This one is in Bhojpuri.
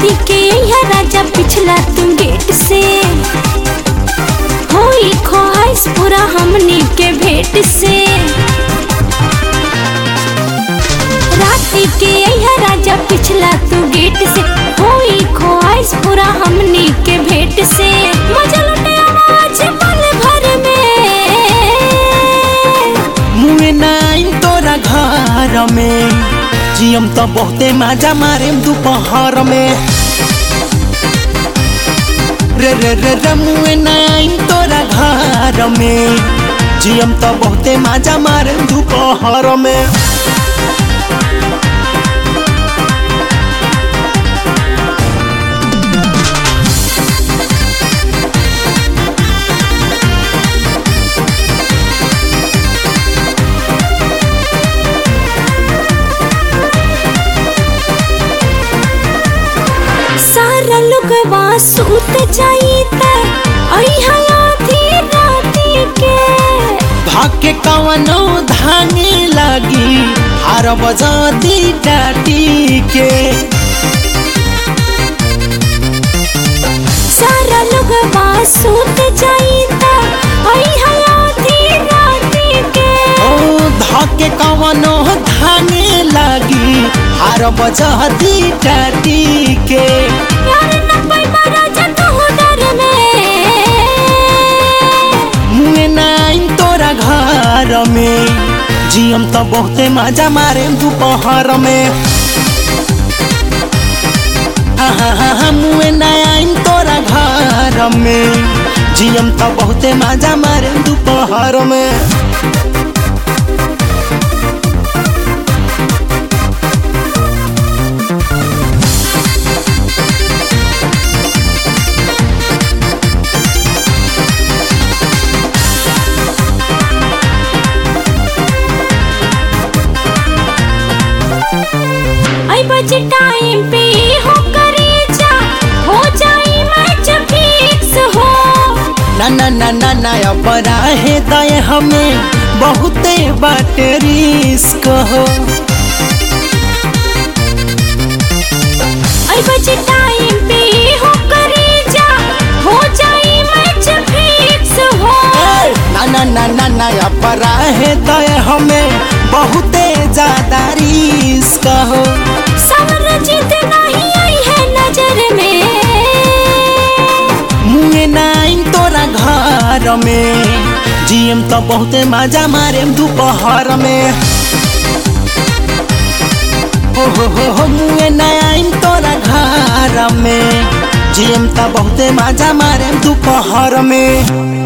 राती के यहाँ राजा पिछला तुम गेट से होई ख्वाहिश पूरा हमनी के भेंट से। राती के यहाँ राजा पिछला तू गेट से होई ख्वाहिश पूरा हमनी के भेंट से। मजा लुटे आवाज पल भर में मुँह नाइन तोरा घर में जियम तो बहुते मजा मारे दोपहर में। रे रे रे रे मुँह नाइन तोरा घर में जियम तो बहुते मजा मारे दोपहर में। सारा लोगवा सूत जाईता अइहा आधी राती के भाग्य कवनो धाने लगी हर बजाती टाटी के। सारा लोगवा सूत जाईता अइहा आधी राती के ओ धाके कवनो धाने लगी हर बजाती टाटी के। यार न पाई मारा जतहु डर में मुँह नाइन तोरा घर में जियम तो बहुते मजा मारे दोपहर में। मुँह नाइन तोरा घर में जियम तो बहुते मजा मारे दोपहर में। आई बजे टाइम पे हो करे जा हो जाई मैच फिक्स हो। ना ना ना ना ना अपरा है दय हमें बहुते बाटे रिस्क हो। आई बजे टाइम पे हो करे जा हो जाई मैच फिक्स हो। ना ना ना ना ना अपरा है दय हमें बहुते ज्यादा रिस्क हो। समर जीत नहीं आई है नजर में मुँह नाइन तोरा घर में जियम तो बहुते मजा मारे दोपहर में। हो मुँह नाइन तोरा घर में जियम तो बहुते मजा मारे दोपहर में।